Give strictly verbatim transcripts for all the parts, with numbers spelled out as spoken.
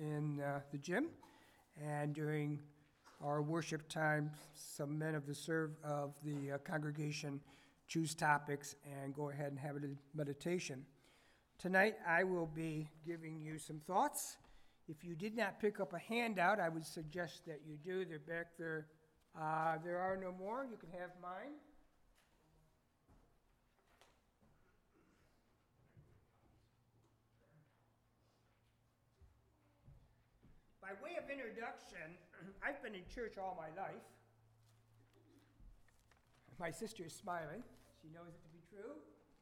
in uh, the gym. And during our worship time, some men of the serve of the uh, congregation choose topics and go ahead and have a meditation. Tonight, I will be giving you some thoughts. If you did not pick up a handout, I would suggest that you do. They're back there. Uh, there are no more. You can have mine. By way of introduction, I've been in church all my life. My sister is smiling. She knows it to be true.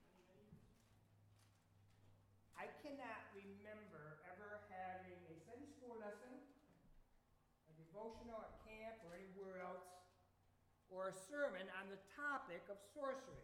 I cannot remember ever having a Sunday school lesson, a devotional at camp or anywhere else, or a sermon on the topic of sorcery.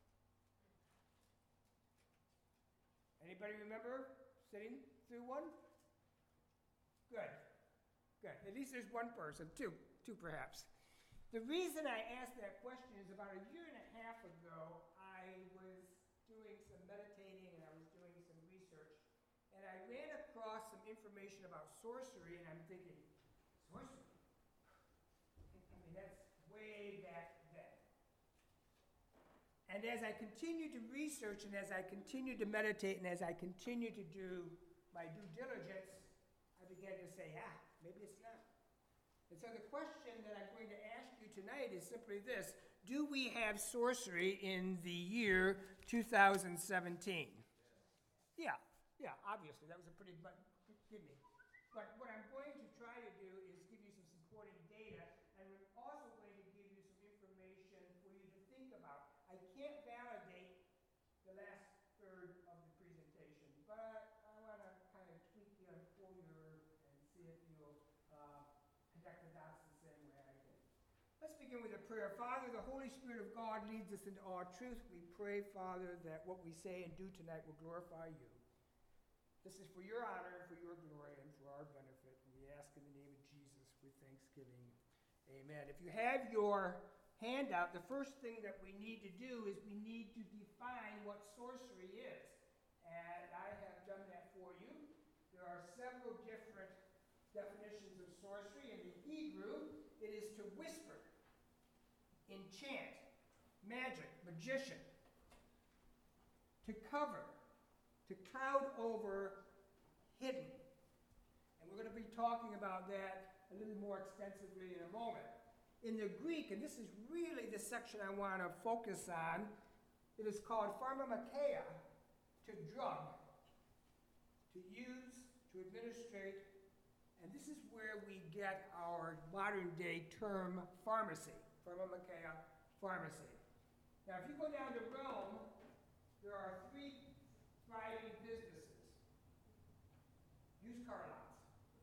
Anybody remember sitting through one? Good. Good. At least there's one person, two, two perhaps. The reason I asked that question is about a year and a half ago, I was doing some meditating and I was doing some research, and I ran across some information about sorcery, and I'm thinking, sorcery? I mean, that's way back then. And as I continued to research and as I continued to meditate and as I continued to do my due diligence, I began to say, ah, maybe it's not. And so the question that I'm going to ask you tonight is simply this: do we have sorcery in the year two thousand seventeen? Yeah, yeah, obviously. That was a pretty, but give me. But what I'm going to try to do is give you some supporting data, and I'm also going to give you some information for you to think about. I can't validate the last third of the presentation, but I want to kind of tweak you and pull your and see if you'll uh, connect the dots the same way I did. Let's begin with a prayer. Father, the Holy Spirit of God leads us into all truth. We pray, Father, that what we say and do tonight will glorify you. This is for your honor and for your glory and for our benefit. And we ask in the name of Jesus with thanksgiving. Amen. If you have your handout, the first thing that we need to do is we need to define what sorcery is. And I have done that for you. There are several different definitions of sorcery. In the Hebrew, it is to whisper, enchant, magic, magician, to cover, to cloud over, hidden. And we're going to be talking about that a little more extensively in a moment. In the Greek, and this is really the section I want to focus on, it is called pharmakeia, to drug, to use, to administrate, and this is where we get our modern day term pharmacy, pharmakeia, pharmacy. Now if you go down to Rome, there are three thriving businesses. Used car lots.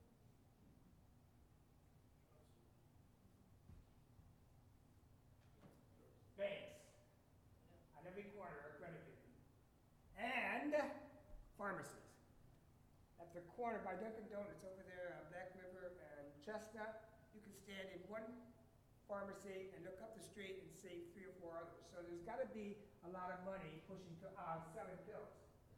Banks. On every corner are credit unions. And pharmacies. At the corner by Dunkin' Donuts over there on Black River and Chestnut, you can stand in one pharmacy and look up the street and save three or four others. So there's got to be a lot of money pushing to uh, selling pills.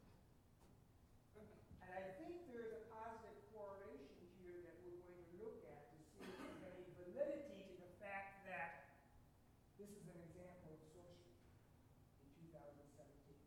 And I think there's a positive correlation here that we're going to look at to see if there's any validity to the fact that this is an example of sorcery in two thousand seventeen.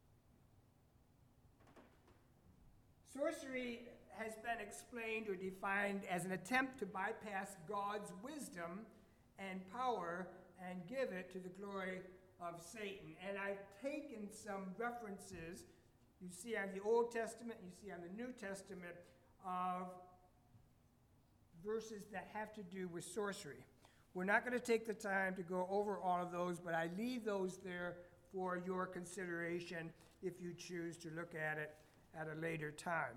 Sorcery has been explained or defined as an attempt to bypass God's wisdom and power and give it to the glory of Satan. And I've taken some references you see on the Old Testament, you see on the New Testament, of verses that have to do with sorcery. We're not going to take the time to go over all of those, but I leave those there for your consideration if you choose to look at it at a later time.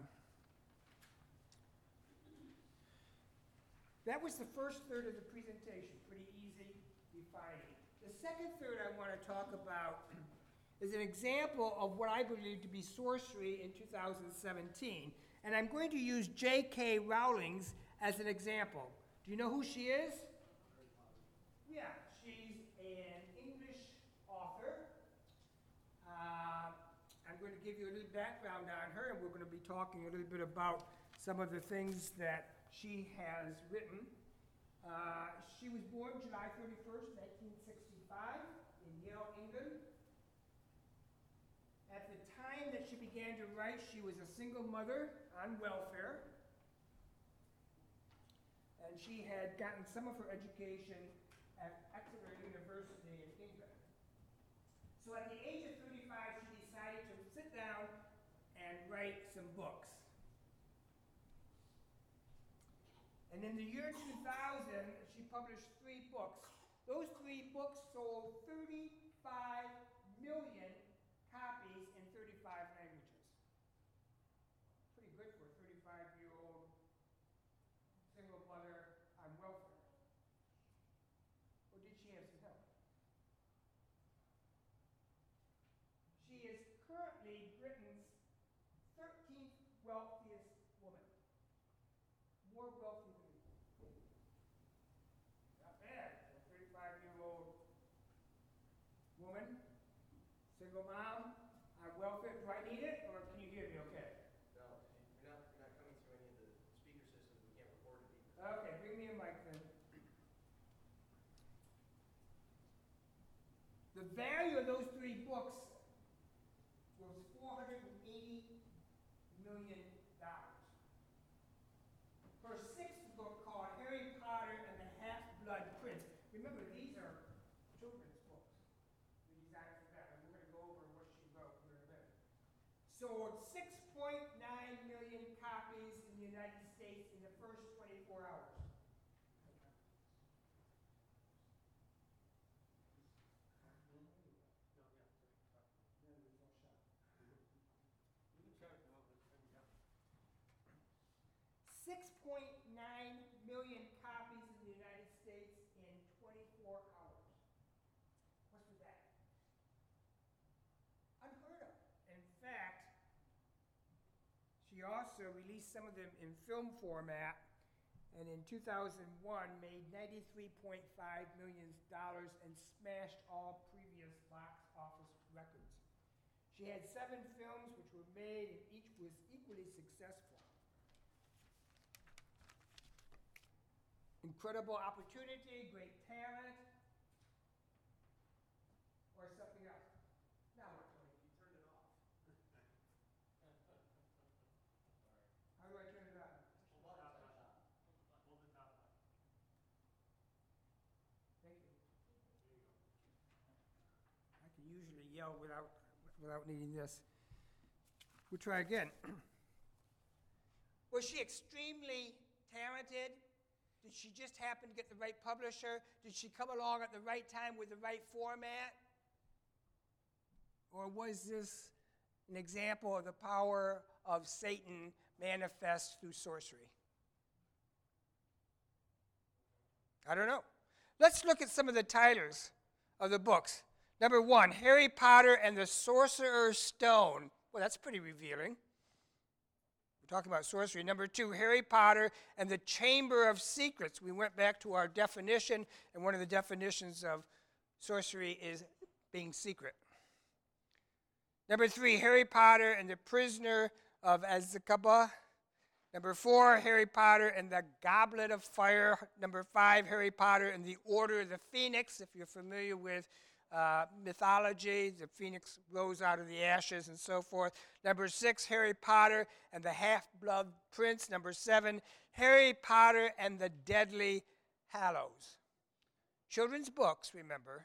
That was the first third of the presentation, pretty easy defining. The second third I want to talk about is an example of what I believe to be sorcery in two thousand seventeen. And I'm going to use J K Rowling as an example. Do you know who she is? Yeah, she's an English author. Uh, I'm going to give you a little background on her, and we're going to be talking a little bit about some of the things that she has written. Uh, she was born July thirty-first, nineteen sixty-five, in Yale, England. At the time that she began to write, she was a single mother on welfare. And she had gotten some of her education at Exeter University in England. So at the age of thirty-five, she decided to sit down and write some books. And in the year two thousand, she published three books. Those three books sold thirty-five million copies in thirty-five languages. Pretty good for a thirty-five-year-old single mother on welfare. Or did she have some help? She is currently Britain's thirteenth wealthiest woman. More wealthy than me. Not bad for a thirty-five-year-old woman, single mom, on welfare. Do I need it, or can you hear me okay? No, you're not, you're not coming through any of the speaker systems. We can't record it either. Okay, bring me a mic then. The value of those three books was four hundred eighty million dollars. Her sixth book, called Harry Potter and the Half-Blood Prince. Remember, these are children's books. The design for that, and we're going to go over what she wrote here in a minute. Sold six point nine million copies in the United States in the first twenty-four hours. six point nine million copies in the United States in twenty-four hours. What's with that? Unheard of. In fact, she also released some of them in film format, and in two thousand one made ninety-three point five million dollars and smashed all previous box office records. She had seven films which were made, and each was equally successful. Incredible opportunity, great talent, or something else. Now what, Tony? You turned it off. How do I turn it on? Hold the top button. Hold the top button. Thank you. I can usually yell without, without needing this. We'll try again. Was she extremely talented? Did she just happen to get the right publisher? Did she come along at the right time with the right format? Or was this an example of the power of Satan manifest through sorcery? I don't know. Let's look at some of the titles of the books. Number one, Harry Potter and the Sorcerer's Stone. Well, that's pretty revealing. We're talking about sorcery. Number two, Harry Potter and the Chamber of Secrets. We went back to our definition, and one of the definitions of sorcery is being secret. Number three, Harry Potter and the Prisoner of Azkaban. Number four, Harry Potter and the Goblet of Fire. Number five, Harry Potter and the Order of the Phoenix. If you're familiar with uh, mythology, the phoenix rose out of the ashes and so forth. Number six, Harry Potter and the Half-Blood Prince. Number seven, Harry Potter and the Deathly Hallows. Children's books, remember,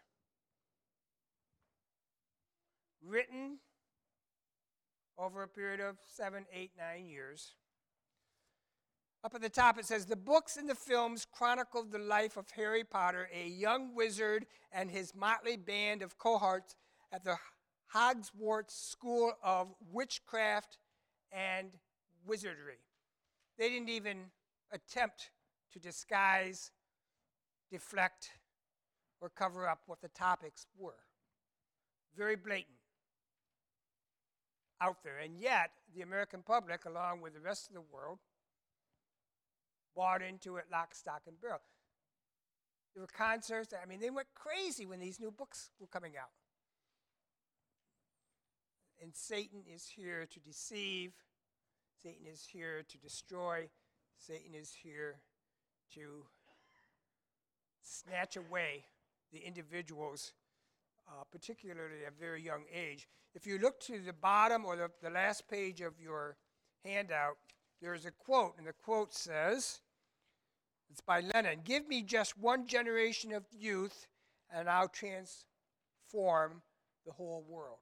written over a period of seven, eight, nine years. Up at the top it says, the books and the films chronicled the life of Harry Potter, a young wizard and his motley band of cohorts at the Hogwarts School of Witchcraft and Wizardry. They didn't even attempt to disguise, deflect, or cover up what the topics were. Very blatant out there. And yet, the American public, along with the rest of the world, bought into it lock, stock, and barrel. There were concerts. I mean, they went crazy when these new books were coming out. And Satan is here to deceive, Satan is here to destroy. Satan is here to snatch away the individuals, uh, particularly at a very young age. If you look to the bottom or the, the last page of your handout, there is a quote, and the quote says, it's by Lenin, "Give me just one generation of youth, and I'll transform the whole world."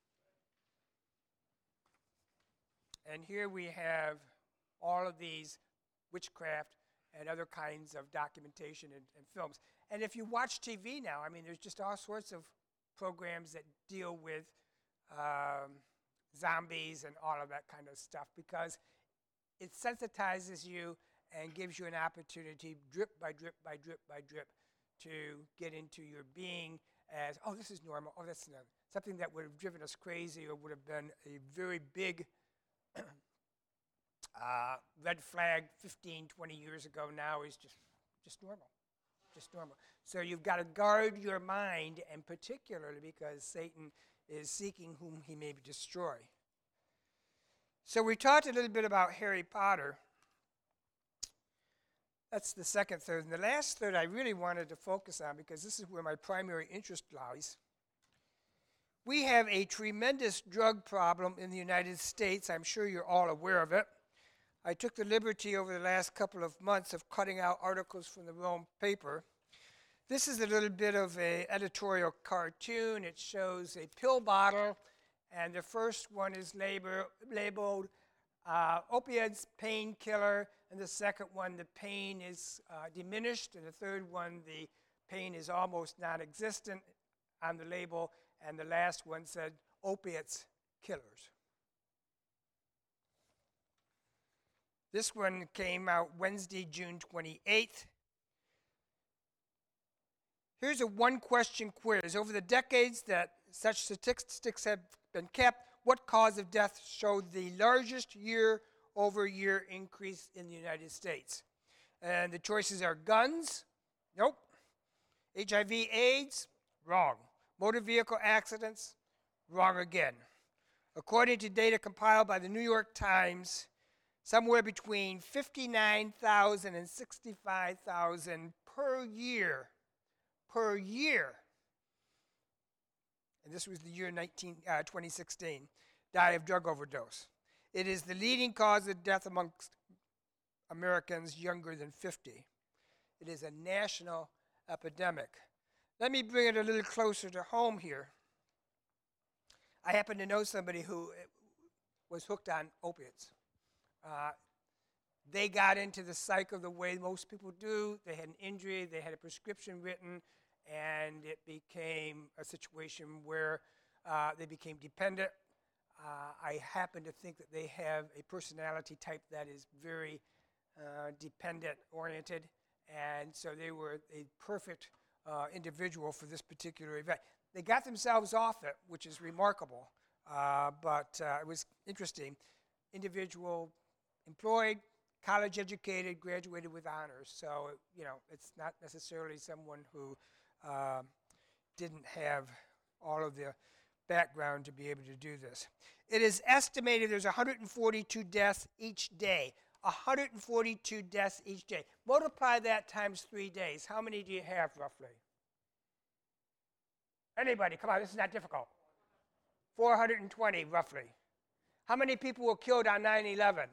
And here we have all of these witchcraft and other kinds of documentation and, and films. And if you watch T V now, I mean, there's just all sorts of programs that deal with um, zombies and all of that kind of stuff, because it sensitizes you and gives you an opportunity, drip by drip by drip by drip, to get into your being as, oh, this is normal, oh, that's not. Something that would have driven us crazy or would have been a very big uh, red flag fifteen, twenty years ago now is just, just normal, just normal. So you've got to guard your mind, and particularly because Satan is seeking whom he may destroy. So we talked a little bit about Harry Potter. That's the second third. And the last third I really wanted to focus on, because this is where my primary interest lies. We have a tremendous drug problem in the United States. I'm sure you're all aware of it. I took the liberty over the last couple of months of cutting out articles from the Rome paper. This is a little bit of an editorial cartoon. It shows a pill bottle, and the first one is labor, labeled uh, opioids, painkiller, and the second one, the pain is uh, diminished, and the third one, the pain is almost non-existent on the label, and the last one said, opiates, killers. This one came out Wednesday, June twenty-eighth. Here's a one-question quiz. Over the decades that such statistics have been kept, what cause of death showed the largest year-over-year increase in the United States? And the choices are guns, nope. H I V AIDS, wrong. Motor vehicle accidents, wrong again. According to data compiled by the New York Times, somewhere between fifty-nine thousand and sixty-five thousand per year, per year, and this was the year nineteen, uh, twenty sixteen, die of drug overdose. It is the leading cause of death amongst Americans younger than fifty. It is a national epidemic. Let me bring it a little closer to home here. I happen to know somebody who was hooked on opiates. Uh, they got into the cycle the way most people do. They had an injury, they had a prescription written, and it became a situation where uh, they became dependent. Uh, I happen to think that they have a personality type that is very uh, dependent-oriented, and so they were a perfect uh, individual for this particular event. They got themselves off it, which is remarkable, uh, but uh, it was interesting. Individual employed, college-educated, graduated with honors, so you know it's not necessarily someone who uh, didn't have all of the background to be able to do this. It is estimated there's one hundred forty-two deaths each day. one hundred forty-two deaths each day. Multiply that times three days. How many do you have, roughly? Anybody? Come on, this is not difficult. four hundred twenty, roughly. How many people were killed on nine eleven?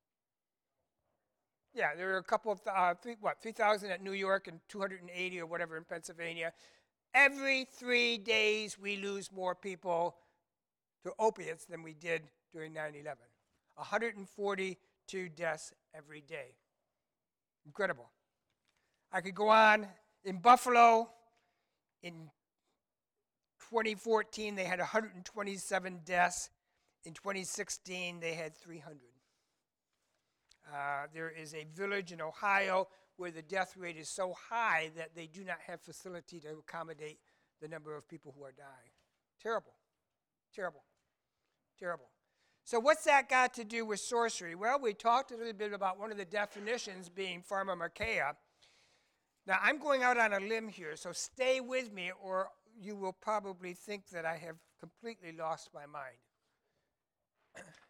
Yeah, there were a couple of, uh, three, what, three thousand at New York and two hundred eighty or whatever in Pennsylvania. Every three days, we lose more people to opiates than we did during nine eleven. one hundred forty-two deaths every day. Incredible. I could go on. In Buffalo, in twenty fourteen, they had one hundred twenty-seven deaths. In twenty sixteen, they had three hundred. Uh, there is a village in Ohio where the death rate is so high that they do not have facility to accommodate the number of people who are dying. Terrible, terrible, terrible. So what's that got to do with sorcery? Well, we talked a little bit about one of the definitions being pharmakeia. Now, I'm going out on a limb here, so stay with me or you will probably think that I have completely lost my mind.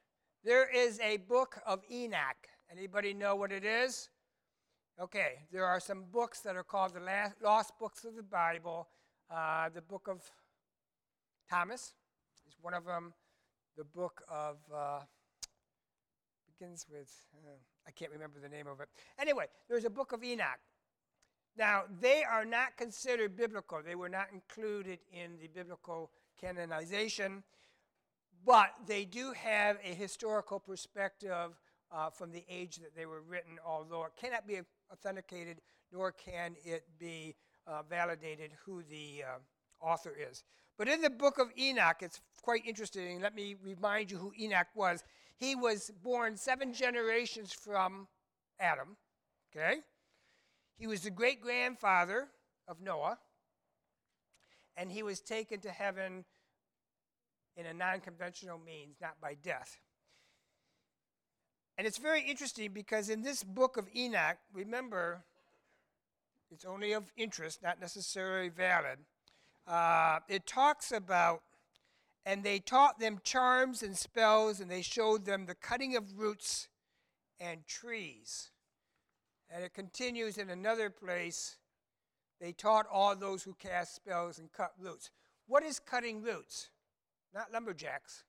There is a book of Enoch. Anybody know what it is? Okay, there are some books that are called the last, lost books of the Bible. Uh, the book of Thomas is one of them. The book of, uh, begins with, uh, I can't remember the name of it. Anyway, there's a book of Enoch. Now, they are not considered biblical. They were not included in the biblical canonization, but they do have a historical perspective uh, from the age that they were written, although it cannot be authenticated, nor can it be uh, validated who the uh, author is. But in the book of Enoch, it's quite interesting. Let me remind you who Enoch was. He was born seven generations from Adam, okay? He was the great-grandfather of Noah, and he was taken to heaven in a non-conventional means, not by death. And it's very interesting because in this book of Enoch, remember, it's only of interest, not necessarily valid. Uh, it talks about, and they taught them charms and spells, and they showed them the cutting of roots and trees. And it continues in another place, they taught all those who cast spells and cut roots. What is cutting roots? Not lumberjacks.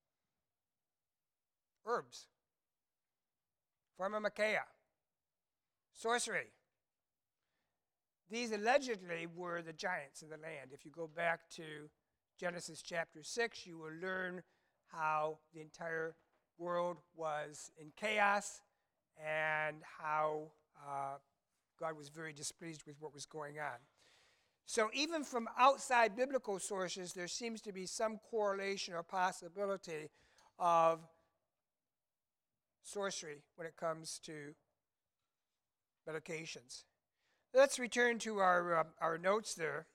Herbs. Pharmakeia. Sorcery. These allegedly were the giants of the land. If you go back to Genesis chapter six, you will learn how the entire world was in chaos and how uh, God was very displeased with what was going on. So even from outside biblical sources, there seems to be some correlation or possibility of sorcery when it comes to medications. Let's return to our, uh, our notes there.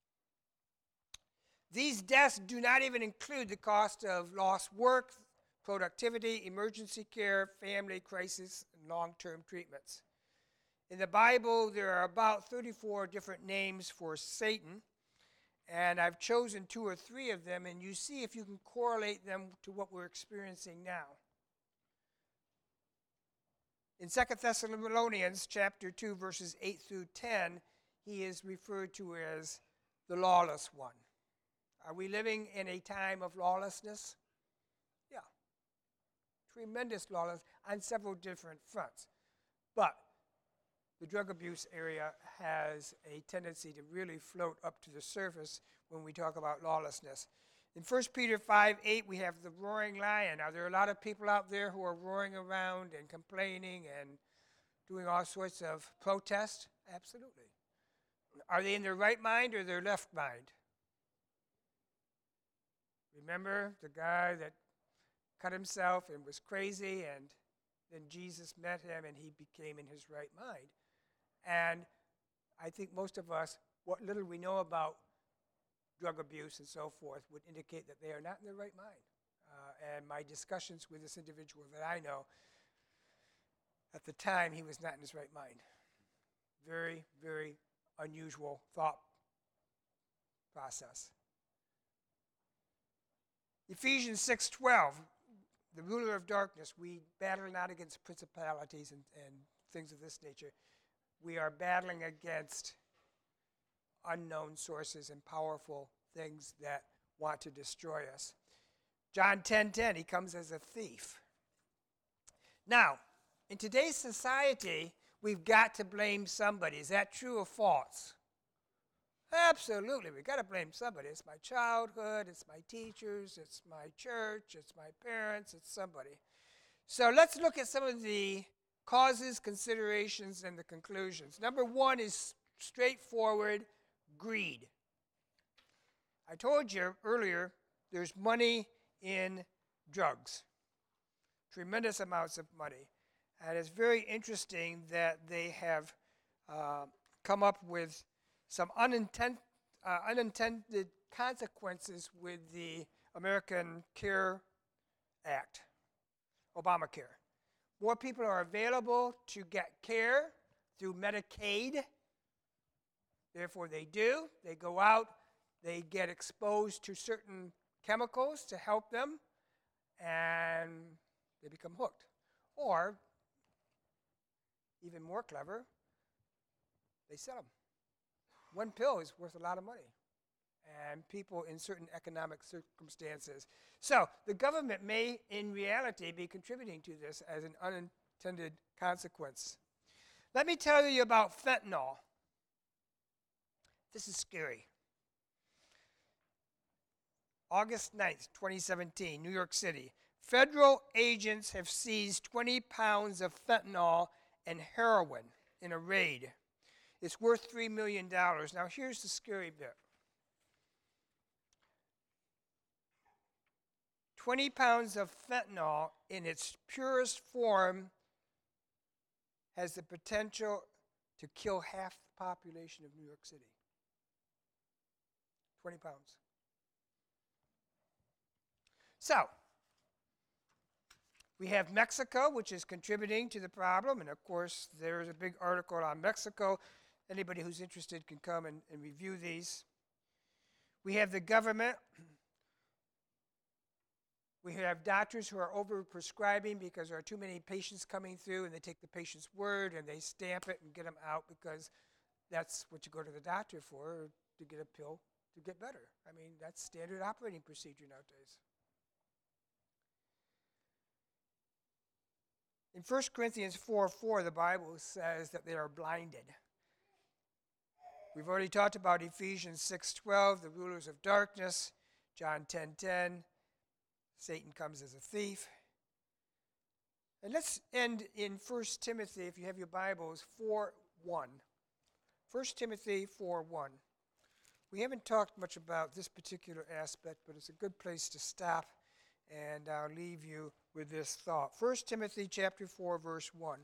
These deaths do not even include the cost of lost work, productivity, emergency care, family crisis, and long-term treatments. In the Bible, there are about thirty-four different names for Satan, and I've chosen two or three of them, and you see if you can correlate them to what we're experiencing now. In Second Thessalonians chapter two, verses eight through ten, he is referred to as the lawless one. Are we living in a time of lawlessness? Yeah. Tremendous lawlessness on several different fronts. But the drug abuse area has a tendency to really float up to the surface when we talk about lawlessness. In First Peter five eight, we have the roaring lion. Are there a lot of people out there who are roaring around and complaining and doing all sorts of protest? Absolutely. Are they in their right mind or their left mind? Remember the guy that cut himself and was crazy, and then Jesus met him and he became in his right mind. And I think most of us, what little we know about drug abuse and so forth, would indicate that they are not in their right mind. Uh, and my discussions with this individual that I know, at the time he was not in his right mind. Very, very unusual thought process. Ephesians six twelve, the ruler of darkness, we battle not against principalities and, and things of this nature. We are battling against unknown sources and powerful things that want to destroy us. John ten ten, he comes as a thief. Now, in today's society, we've got to blame somebody. Is that true or false? Absolutely, we've got to blame somebody. It's my childhood, it's my teachers, it's my church, it's my parents, it's somebody. So let's look at some of the causes, considerations, and the conclusions. Number one is straightforward greed. I told you earlier, there's money in drugs. Tremendous amounts of money. And it's very interesting that they have uh, come up with some unintent, uh, unintended consequences with the American Care Act, Obamacare. More people are available to get care through Medicaid. Therefore, they do. They go out. They get exposed to certain chemicals to help them. And they become hooked. Or, even more clever, they sell them. One pill is worth a lot of money, and people in certain economic circumstances. So the government may, in reality, be contributing to this as an unintended consequence. Let me tell you about fentanyl. This is scary. August ninth, twenty seventeen, New York City. Federal agents have seized twenty pounds of fentanyl and heroin in a raid. It's worth three million dollars. Now, here's the scary bit. twenty pounds of fentanyl in its purest form has the potential to kill half the population of New York City. twenty pounds. So, we have Mexico, which is contributing to the problem, and of course, there's a big article on Mexico. Anybody who's interested can come and, and review these. We have the government. We have doctors who are over-prescribing because there are too many patients coming through, and they take the patient's word and they stamp it and get them out because that's what you go to the doctor for, to get a pill to get better. I mean, that's standard operating procedure nowadays. In First Corinthians four four, the Bible says that they are blinded. We've already talked about Ephesians six twelve, the rulers of darkness, John ten ten. Satan comes as a thief. And let's end in First Timothy, if you have your Bibles, four one. First Timothy four one. We haven't talked much about this particular aspect, but it's a good place to stop, and I'll leave you with this thought. First Timothy chapter four, verse one.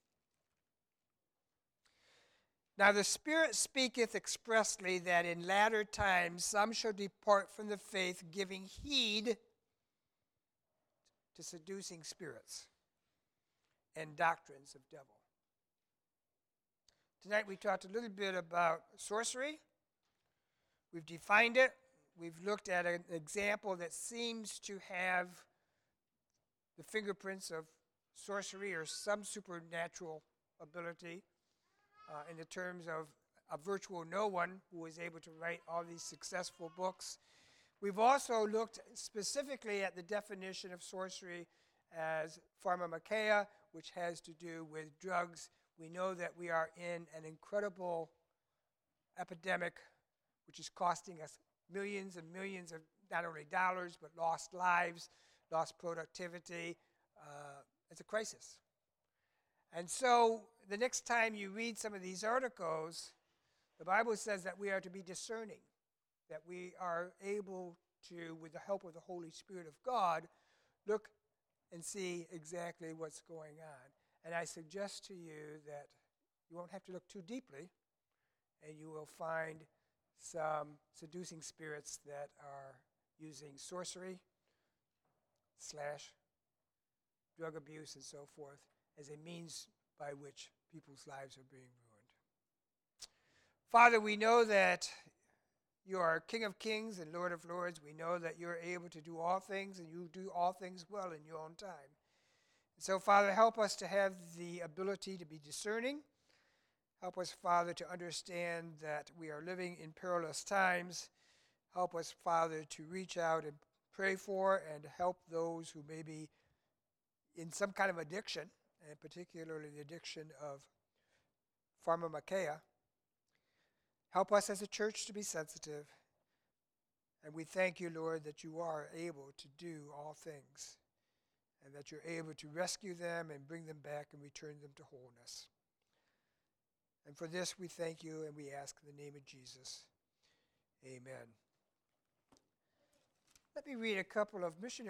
Now the Spirit speaketh expressly that in latter times some shall depart from the faith, giving heed to seducing spirits and doctrines of devil. Tonight we talked a little bit about sorcery. We've defined it. We've looked at an example that seems to have the fingerprints of sorcery or some supernatural ability uh, in the terms of a virtual no one who was able to write all these successful books. We've also looked specifically at the definition of sorcery as pharmakeia, which has to do with drugs. We know that we are in an incredible epidemic, which is costing us millions and millions of not only dollars, but lost lives, lost productivity. Uh, it's a crisis. And so the next time you read some of these articles, the Bible says that we are to be discerning, that we are able to, with the help of the Holy Spirit of God, look and see exactly what's going on. And I suggest to you that you won't have to look too deeply, and you will find some seducing spirits that are using sorcery slash drug abuse and so forth as a means by which people's lives are being ruined. Father, we know that you are King of Kings and Lord of Lords. We know that you're able to do all things, and you do all things well in your own time. And so, Father, help us to have the ability to be discerning. Help us, Father, to understand that we are living in perilous times. Help us, Father, to reach out and pray for and help those who may be in some kind of addiction, and particularly the addiction of pharmakeia. Help us as a church to be sensitive. And we thank you, Lord, that you are able to do all things, and that you're able to rescue them and bring them back and return them to wholeness. And for this we thank you, and we ask in the name of Jesus. Amen. Let me read a couple of missionary